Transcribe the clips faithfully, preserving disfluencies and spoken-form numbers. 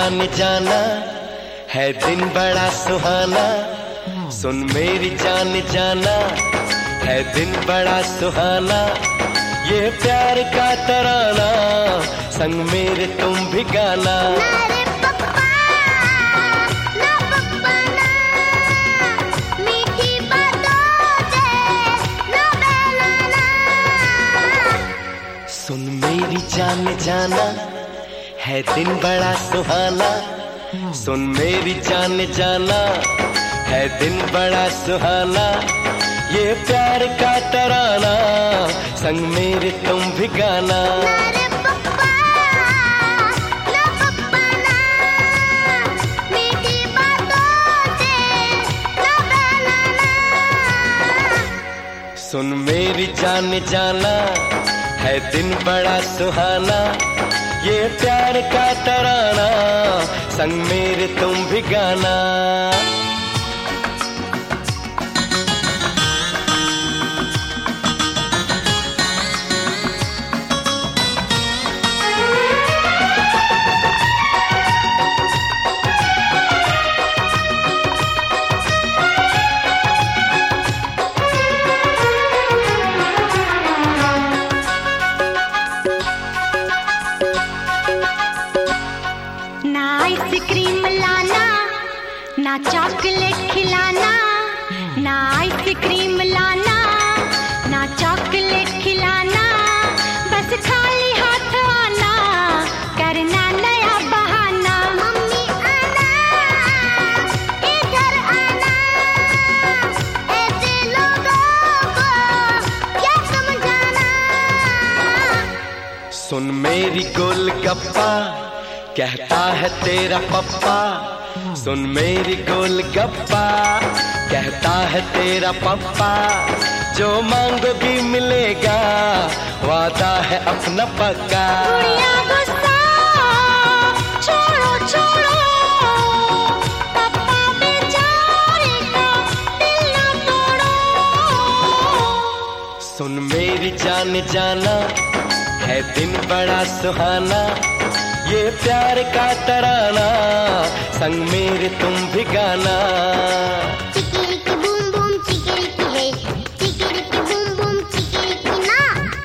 जान जाना है दिन बड़ा सुहाना। सुन मेरी जान जाना है दिन बड़ा सुहाना। ये प्यार का तराना संग मेरे तुम भी गाना। सुन मेरी जान जाना है दिन बड़ा सुहाना। सुन मेरी जान जाना है दिन बड़ा सुहाना। ये प्यार का तराना संग मेरे तुम भी गाना। सुन मेरी जान जाना है दिन बड़ा सुहाना। ये प्यार का तराना संग मेरे तुम भी गाना। आइसक्रीम लाना ना चॉकलेट खिलाना, ना आइसक्रीम लाना ना चॉकलेट खिलाना। बस खाली हाथ आना करना नया बहाना। मम्मी आना इधर आना, ऐसे लोगों को क्या समझाना। सुन मेरी गोलगप्पा कहता है तेरा पप्पा। सुन मेरी गोलगप्पा कहता है तेरा पप्पा। जो मांगोगी मिलेगा वादा है अपना पक्का। गुस्सा छोड़ो छोड़ो, पप्पा बेचारे का दिल ना तोड़ो। सुन मेरी जान जाना है दिन बड़ा सुहाना। ये प्यार का तराना संग मेरे तुम भी गाना। चिकिरिकी बूम बूम चिकिरिकी है, चिकिरिकी बूम बूम चिकिरिकी ना।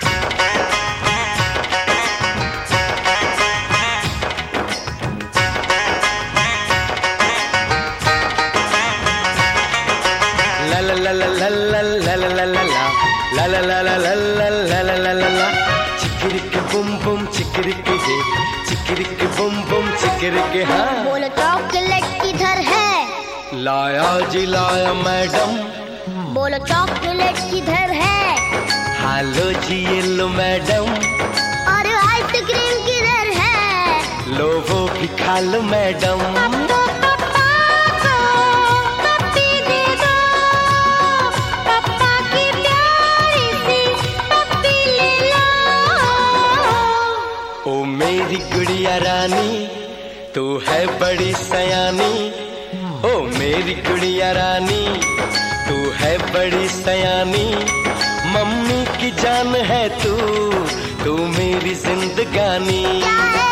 ला ला ला ला ला ला ला ला ला ला ला ला ला ला ला ला ला ला ला। चिकिरिकी बूम बूम चिकिरिकी है, चिकिरिकी बूम बूम चिकिरिकी। हाँ बोलो चॉकलेट किधर है? लाया जी लाया मैडम। बोलो चॉकलेट किधर है? हालो जी ये लो मैडम। और आइसक्रीम किधर है? लो वो भी खा लो मैडम। तो पप्पा को पप्पी दे दो, पप्पा की प्यारी सी पप्पी ले लो। ओ मेरी गुड़िया रानी तू है बड़ी सयानी। ओ मेरी गुड़िया रानी तू है बड़ी सयानी। मम्मी की जान है तू, तू मेरी जिंदगानी।